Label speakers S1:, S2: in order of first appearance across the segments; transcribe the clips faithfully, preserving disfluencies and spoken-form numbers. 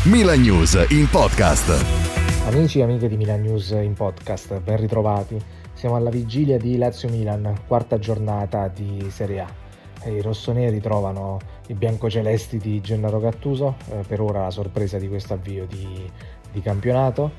S1: Milan News in podcast.
S2: Amici e amiche di Milan News in podcast, ben ritrovati. Siamo alla vigilia di Lazio-Milan, quarta giornata di Serie A. I rossoneri trovano i biancocelesti di Gennaro Gattuso, eh, per ora la sorpresa di questo avvio di, di campionato.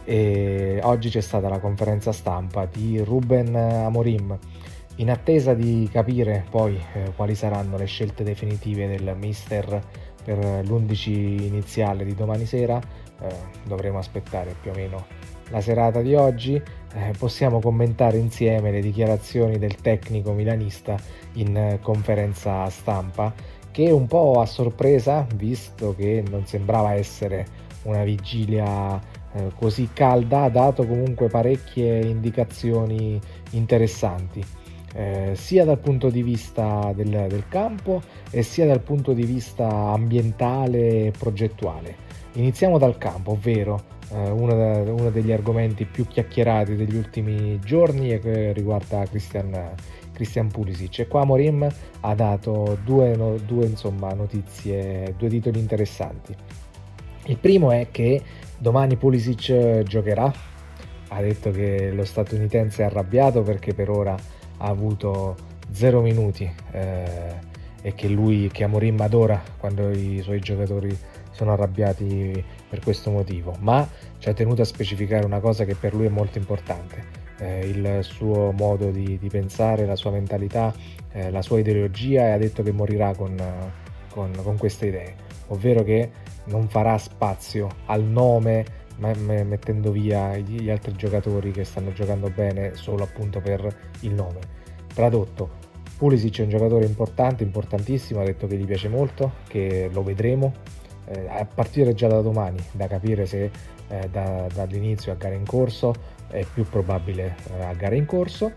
S2: E oggi c'è stata la conferenza stampa di Ruben Amorim. In attesa di capire poi eh, quali saranno le scelte definitive del mister per l'undici iniziale di domani sera, eh, dovremo aspettare più o meno la serata di oggi. Eh, possiamo commentare insieme le dichiarazioni del tecnico milanista in eh, conferenza stampa, che un po' a sorpresa, visto che non sembrava essere una vigilia eh, così calda, ha dato comunque parecchie indicazioni interessanti. Eh, sia dal punto di vista del, del campo e sia dal punto di vista ambientale e progettuale. Iniziamo dal campo, ovvero eh, uno, de, uno degli argomenti più chiacchierati degli ultimi giorni e che riguarda Christian, Christian Pulisic. E qua Amorim ha dato due, no, due insomma, notizie, due titoli interessanti. Il primo è che domani Pulisic giocherà. Ha detto che lo statunitense è arrabbiato perché per ora ha avuto zero minuti eh, e che lui, che Amorim adora quando i suoi giocatori sono arrabbiati per questo motivo, ma ci ha tenuto a specificare una cosa che per lui è molto importante: eh, il suo modo di, di pensare, la sua mentalità, eh, la sua ideologia, e ha detto che morirà con, con, con queste idee, ovvero che non farà spazio al nome, ma mettendo via gli altri giocatori che stanno giocando bene solo appunto per il nome. Tradotto, Pulisic è un giocatore importante, importantissimo, ha detto che gli piace molto, che lo vedremo eh, a partire già da domani, da capire se eh, da, dall'inizio a gara in corso è più probabile eh, a gara in corso,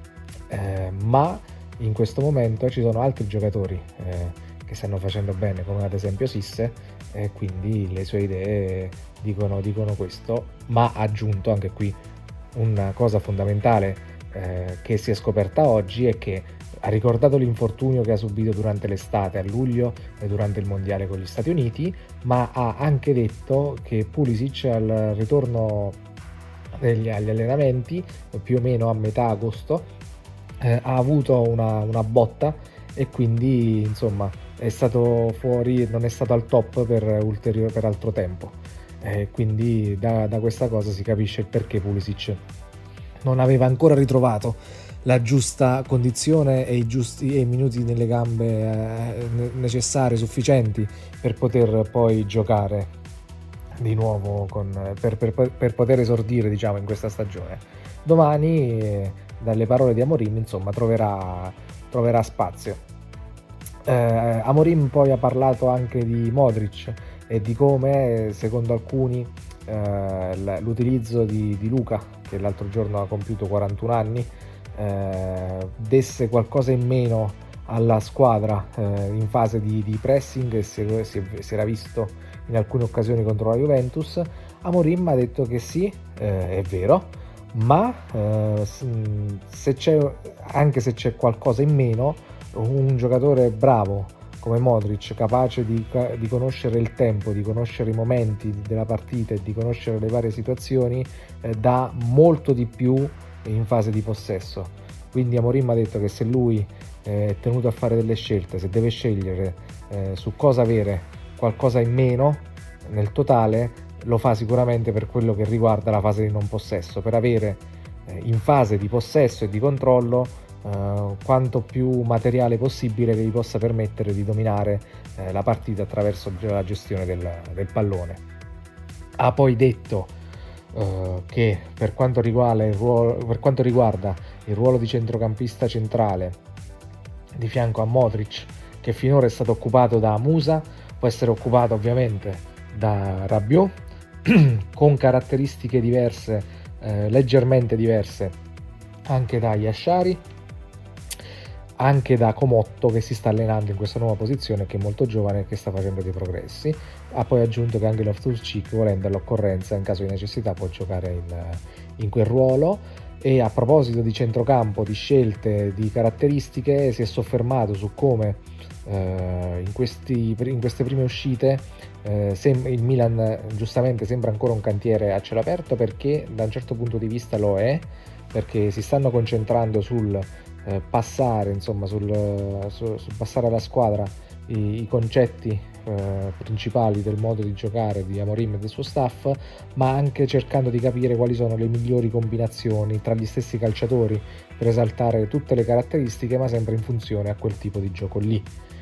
S2: eh, ma in questo momento ci sono altri giocatori eh, che stanno facendo bene, come ad esempio Sisse, e quindi le sue idee dicono, dicono questo, ma ha aggiunto anche qui una cosa fondamentale eh, che si è scoperta oggi, è che ha ricordato l'infortunio che ha subito durante l'estate a luglio e durante il mondiale con gli Stati Uniti, ma ha anche detto che Pulisic al ritorno degli, agli allenamenti più o meno a metà agosto eh, ha avuto una, una botta e quindi insomma è stato fuori, non è stato al top per ulteriore per altro tempo, eh, quindi da, da questa cosa si capisce il perché Pulisic non aveva ancora ritrovato la giusta condizione e i giusti e i minuti nelle gambe eh, necessari, sufficienti per poter poi giocare di nuovo con, per, per, per poter esordire diciamo in questa stagione. Domani eh, dalle parole di Amorim insomma troverà, troverà spazio. Eh, Amorim poi ha parlato anche di Modric e di come, secondo alcuni, eh, l'utilizzo di, di Luka, che l'altro giorno ha compiuto quarantuno anni, eh, desse qualcosa in meno alla squadra eh, in fase di, di pressing, e si, si, si era visto in alcune occasioni contro la Juventus. Amorim ha detto che sì, eh, è vero, ma eh, se c'è, anche se c'è qualcosa in meno, un giocatore bravo come Modric, capace di, di conoscere il tempo, di conoscere i momenti della partita e di conoscere le varie situazioni, eh, dà molto di più in fase di possesso. Quindi Amorim ha detto che se lui eh, è tenuto a fare delle scelte, se deve scegliere eh, su cosa avere qualcosa in meno nel totale, lo fa sicuramente per quello che riguarda la fase di non possesso, per avere eh, in fase di possesso e di controllo Uh, quanto più materiale possibile che gli possa permettere di dominare uh, la partita attraverso la gestione del, del pallone. Ha poi detto uh, che per quanto, riguarda il ruolo, per quanto riguarda il ruolo di centrocampista centrale di fianco a Modric, che finora è stato occupato da Musa, può essere occupato ovviamente da Rabiot con caratteristiche diverse, uh, leggermente diverse anche da Yashari, anche da Comotto, che si sta allenando in questa nuova posizione, che è molto giovane e che sta facendo dei progressi. Ha poi aggiunto che anche Loftus-Cheek, volendo all'occorrenza in caso di necessità, può giocare in, in quel ruolo. E a proposito di centrocampo, di scelte, di caratteristiche, si è soffermato su come eh, in, questi, in queste prime uscite eh, sem- il Milan giustamente sembra ancora un cantiere a cielo aperto, perché da un certo punto di vista lo è, perché si stanno concentrando sul eh, passare, insomma, sul, su, sul passare alla squadra i, i concetti eh, principali del modo di giocare di Amorim e del suo staff, ma anche cercando di capire quali sono le migliori combinazioni tra gli stessi calciatori per esaltare tutte le caratteristiche, ma sempre in funzione a quel tipo di gioco lì.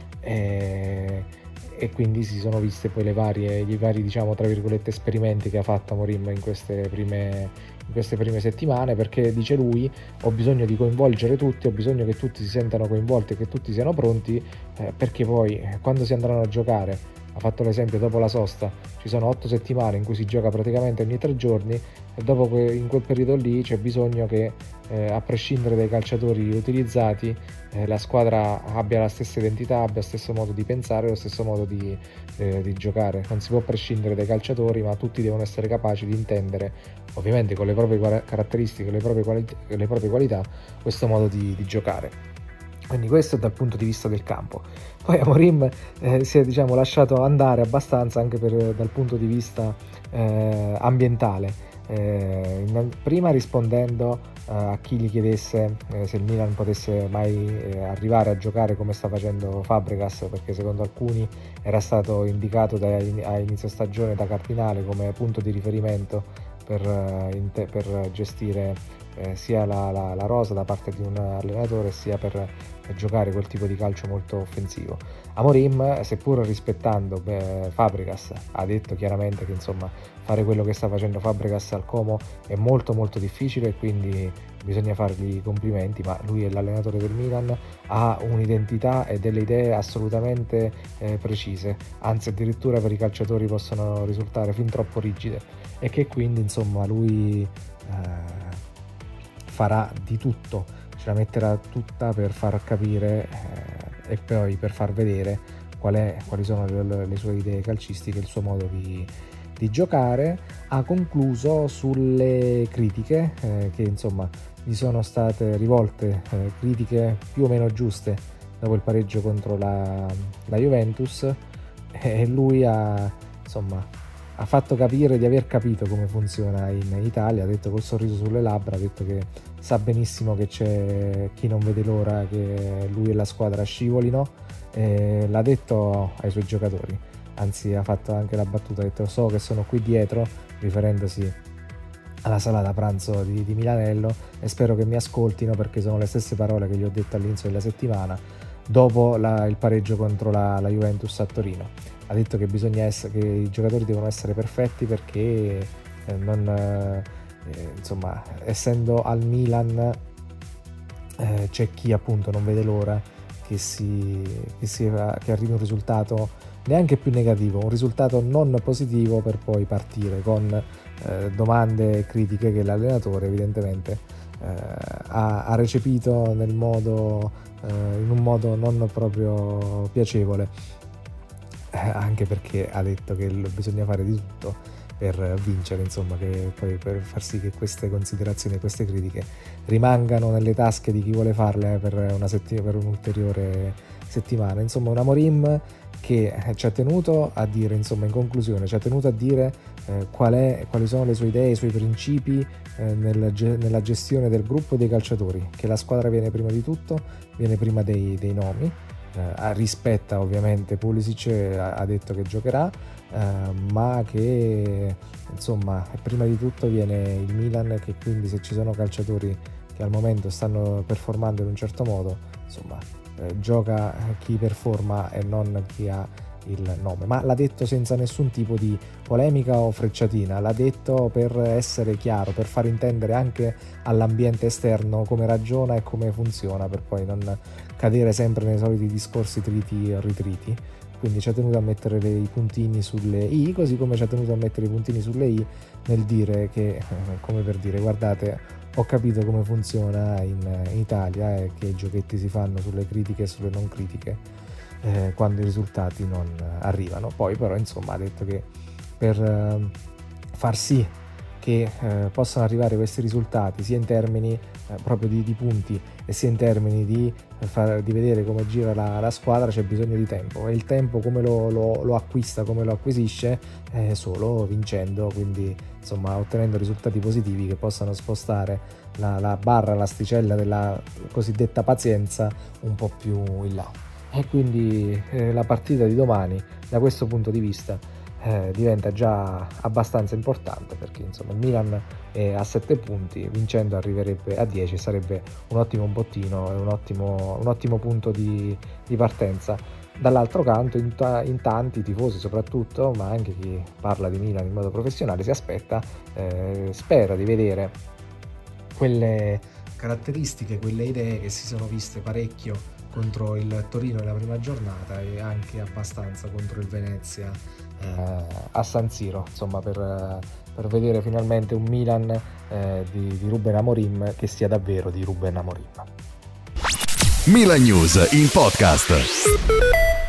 S2: E, e quindi si sono viste poi le varie, i vari, diciamo, tra virgolette, esperimenti che ha fatto Amorim in queste prime in queste prime settimane, perché dice lui: ho bisogno di coinvolgere tutti, ho bisogno che tutti si sentano coinvolti e che tutti siano pronti, eh, perché poi quando si andranno a giocare, ha fatto l'esempio dopo la sosta, ci sono otto settimane in cui si gioca praticamente ogni tre giorni, e dopo que- in quel periodo lì c'è bisogno che eh, a prescindere dai calciatori utilizzati eh, la squadra abbia la stessa identità, abbia lo stesso modo di pensare, lo stesso modo di, eh, di giocare. Non si può prescindere dai calciatori, ma tutti devono essere capaci di intendere, ovviamente con le proprie caratteristiche, le proprie, quali- le proprie qualità, questo modo di, di giocare. Quindi questo è dal punto di vista del campo. Poi Amorim eh, si è, diciamo, lasciato andare abbastanza anche per, dal punto di vista eh, ambientale. Eh, in, prima rispondendo eh, a chi gli chiedesse eh, se il Milan potesse mai eh, arrivare a giocare come sta facendo Fabregas, perché secondo alcuni era stato indicato da, a inizio stagione da Cardinale come punto di riferimento per, eh, per gestire eh, sia la, la, la rosa da parte di un allenatore, sia per, per giocare quel tipo di calcio molto offensivo. Amorim, seppur rispettando beh, Fabregas, ha detto chiaramente che insomma fare quello che sta facendo Fabregas al Como è molto molto difficile, e quindi bisogna fargli i complimenti, ma lui è l'allenatore del Milan, ha un'identità e delle idee assolutamente eh, precise, anzi addirittura per i calciatori possono risultare fin troppo rigide, e che quindi insomma lui eh, farà di tutto, ce la metterà tutta per far capire eh, e poi per far vedere qual è, quali sono le, le sue idee calcistiche, il suo modo di, di giocare. Ha concluso sulle critiche eh, che insomma gli sono state rivolte, eh, critiche più o meno giuste dopo il pareggio contro la, la Juventus, e lui ha insomma ha fatto capire di aver capito come funziona in Italia, ha detto col sorriso sulle labbra, ha detto che sa benissimo che c'è chi non vede l'ora che lui e la squadra scivolino, e l'ha detto ai suoi giocatori, anzi ha fatto anche la battuta, ha detto: so che sono qui dietro, riferendosi alla sala da pranzo di, di Milanello, e spero che mi ascoltino, perché sono le stesse parole che gli ho detto all'inizio della settimana dopo la, il pareggio contro la, la Juventus a Torino. Ha detto che bisogna essere, che i giocatori devono essere perfetti, perché eh, non, eh, insomma, essendo al Milan eh, c'è chi appunto non vede l'ora che, si, che, si, che arrivi un risultato neanche più negativo, un risultato non positivo, per poi partire con eh, domande e critiche che l'allenatore evidentemente eh, ha, ha recepito nel modo, eh, in un modo non proprio piacevole, eh, anche perché ha detto che bisogna fare di tutto per vincere, insomma, che poi per far sì che queste considerazioni e queste critiche rimangano nelle tasche di chi vuole farle per una settimana, per un'ulteriore settimana. Insomma, un Amorim che ci ha tenuto a dire, insomma, in conclusione, ci ha tenuto a dire eh, qual è, quali sono le sue idee, i suoi principi eh, nel, nella gestione del gruppo e dei calciatori, che la squadra viene prima di tutto, viene prima dei, dei nomi, eh, rispetta ovviamente Pulisic, ha, ha detto che giocherà, eh, ma che insomma prima di tutto viene il Milan, che quindi se ci sono calciatori che al momento stanno performando in un certo modo, insomma eh, gioca chi performa e non chi ha il nome. Ma l'ha detto senza nessun tipo di polemica o frecciatina, l'ha detto per essere chiaro, per far intendere anche all'ambiente esterno come ragiona e come funziona, per poi non cadere sempre nei soliti discorsi triti o ritriti. Quindi ci ha tenuto a mettere le, i puntini sulle i, così come ci ha tenuto a mettere i puntini sulle i nel dire che, come per dire, guardate, ho capito come funziona in, in Italia, e che i giochetti si fanno sulle critiche e sulle non critiche eh, quando i risultati non arrivano. Poi però insomma ha detto che per eh, far sì che eh, possano arrivare questi risultati sia in termini eh, proprio di, di punti e sia in termini di, far, di vedere come gira la, la squadra, c'è bisogno di tempo, e il tempo come lo, lo, lo acquista, come lo acquisisce? Eh, solo vincendo, quindi insomma ottenendo risultati positivi che possano spostare la, la barra, l'asticella della cosiddetta pazienza un po' più in là. E quindi eh, la partita di domani da questo punto di vista Eh, diventa già abbastanza importante, perché insomma il Milan è a sette punti, vincendo arriverebbe a dieci, sarebbe un ottimo bottino e un ottimo, un ottimo punto di, di partenza. Dall'altro canto in, ta- in tanti tifosi soprattutto, ma anche chi parla di Milan in modo professionale, si aspetta, eh, spera di vedere quelle caratteristiche, quelle idee che si sono viste parecchio contro il Torino nella prima giornata e anche abbastanza contro il Venezia eh, a San Siro, insomma per, per vedere finalmente un Milan eh, di, di Ruben Amorim che sia davvero di Ruben Amorim.
S1: Milan News in podcast.